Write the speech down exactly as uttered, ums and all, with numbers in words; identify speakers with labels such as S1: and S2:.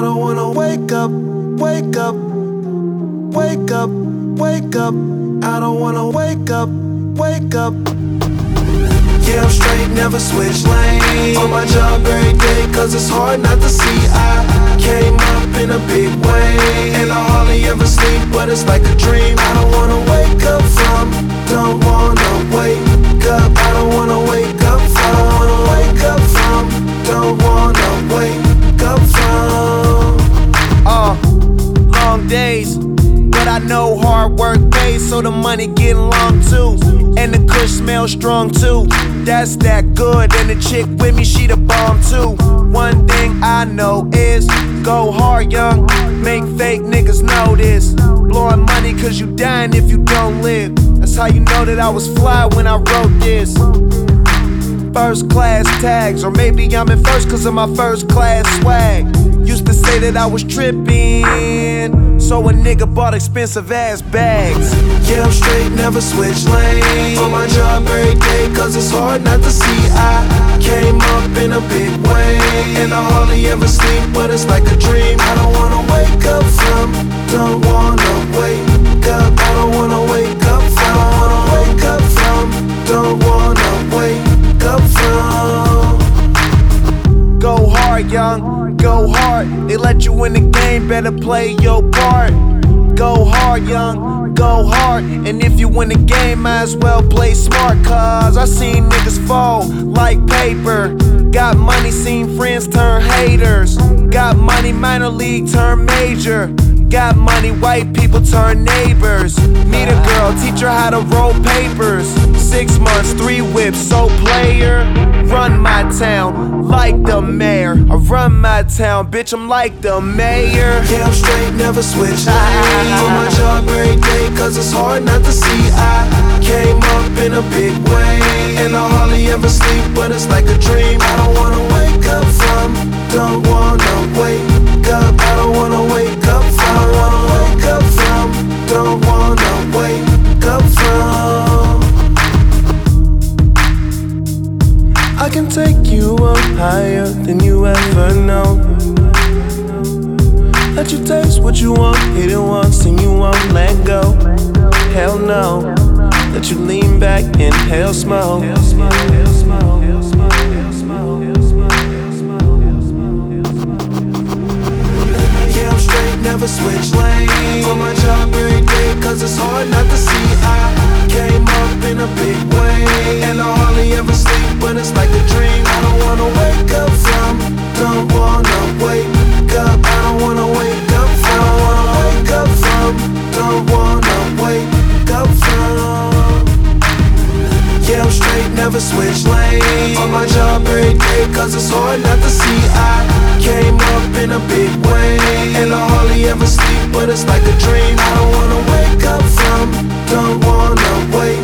S1: don't wanna wake up, wake up, wake up, wake up. I don't wanna wake up, wake up. Yeah, I'm straight, never switch lanes. On my job every day, cause it's hard not to see. I came up in a big way, and I hardly ever sleep, but it's like a dream. I don't wanna wake up from, don't wanna wake up. I don't wanna wake up from, I don't wanna wake up from, don't wanna wake up from.
S2: Uh, long days, but I know hard work pays, so the money getting long too. And the kush smells strong too. That's that good, and the chick with me, she the bomb too. One thing I know is, go hard young, make fake niggas know this. Blowing money cause you dying if you don't live. That's how you know that I was fly when I wrote this. First class tags, or maybe I'm in first cause of my first class swag. Used to say that I was tripping, so a nigga bought expensive ass bags.
S1: Yeah, I'm straight, never switch lanes. On my job every day, cause it's hard not to see. I came up in a big way, and I hardly ever sleep, but it's like a dream. I don't wanna wake up from, don't wanna wake up. I don't wanna wake up from, I don't wanna wake up from, don't wanna wake up from.
S2: Go hard, young, go hard. They let you in the game, better play your part. Go hard, young, go hard. And if you win the game, might as well play smart. Cause I seen niggas fall like paper. Got money, seen friends turn haters. Got money, minor league turn major. Got money, white people turn neighbors. Meet a girl, teach her how to roll papers. Six months, three whips, so player. Run my town like the mayor. I run my town, bitch, I'm like the mayor.
S1: Yeah, I'm straight, never switch lanes. On my job every day, cause it's hard not to see. I came up in a big way, and I hardly ever sleep, but it's like a dream. I don't wanna wake up from, don't wanna wake up. I don't wanna wake up from, I don't wanna wake up from, don't wanna wake up from. I can take you up higher than you ever know. Let you taste what you want, hit it once and you won't let go. Hell no. Let you lean back, inhale smoke. Yeah, I'm straight, never switch lanes. On my job every day, cause it's hard not to see. I came up in a big way, and I hardly ever sleep, but it's like a dream. I don't wanna wake up from, don't wanna wake up. I don't wanna wake up from, I don't wanna wake up from, don't wanna wake up from. Yeah, I'm straight, never switch lanes. On my job every day, cause it's hard not to see. I came up in a big way, and I hardly ever sleep, but it's like a dream. I don't wanna wake up from, don't wanna wake